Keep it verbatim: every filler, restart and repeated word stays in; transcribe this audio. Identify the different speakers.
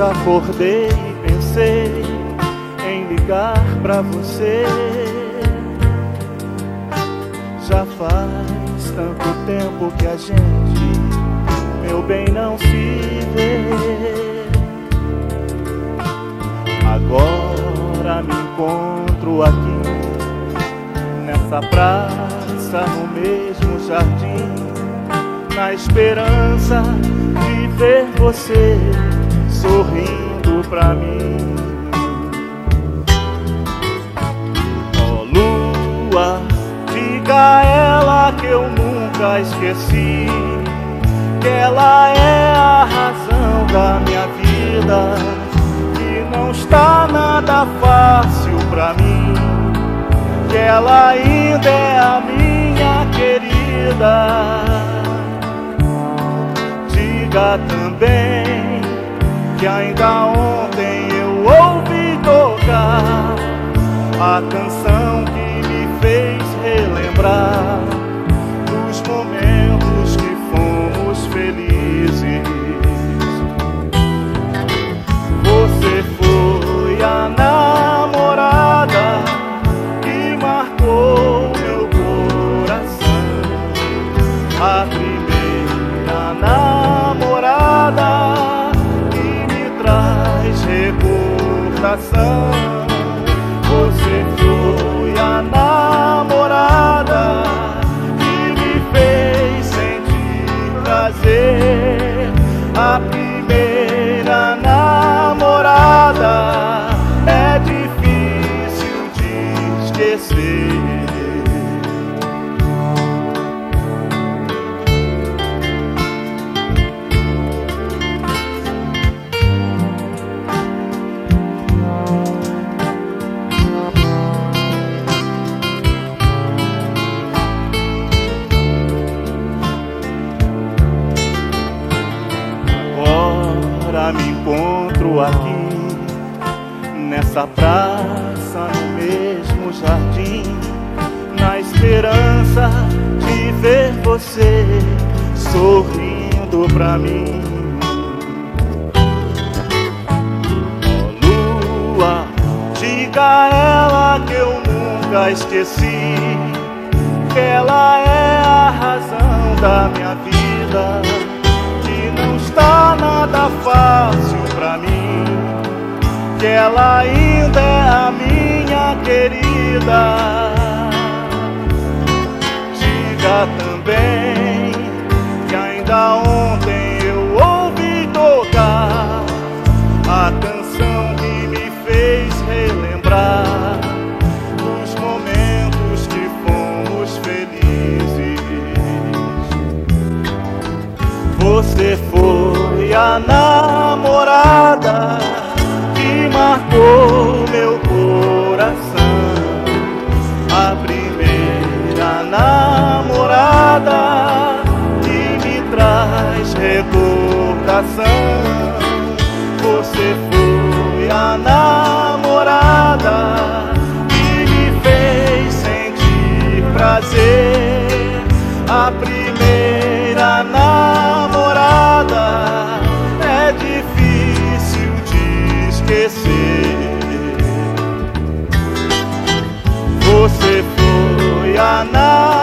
Speaker 1: acordei e pensei em ligar pra você. Já faz tanto tempo que a gente, meu bem, não se vê. Agora me encontro aqui nessa praça, no mesmo jardim, na esperança de ver você sorrindo pra mim. Ó lua, diga a ela que eu nunca esqueci, que ela é a razão da minha vida, que não está nada fácil pra mim, que ela ainda é a minha querida. Diga também que ainda ontem eu ouvi tocar a canção que me fez relembrar dos momentos que fomos felizes. Você foi a namorada que marcou meu coração, a primeira namorada que me traz recordação. Você foi a namorada que me fez sentir prazer, a primeira namorada é difícil de esquecer. Me encontro aqui nessa praça, no mesmo jardim, na esperança de ver você sorrindo pra mim. Ó lua, diga a ela que eu nunca esqueci, que ela é a razão da minha vida, não está nada fácil pra mim, que ela ainda é a minha querida. Diga também que ainda ontem eu ouvi tocar a canção que me fez relembrar dos momentos que fomos felizes. Você foi a namorada que marcou meu coração, a primeira namorada que me traz recordação. Você foi a namorada que me fez sentir prazer, a primeira namorada é difícil de esquecer. Você foi a namorada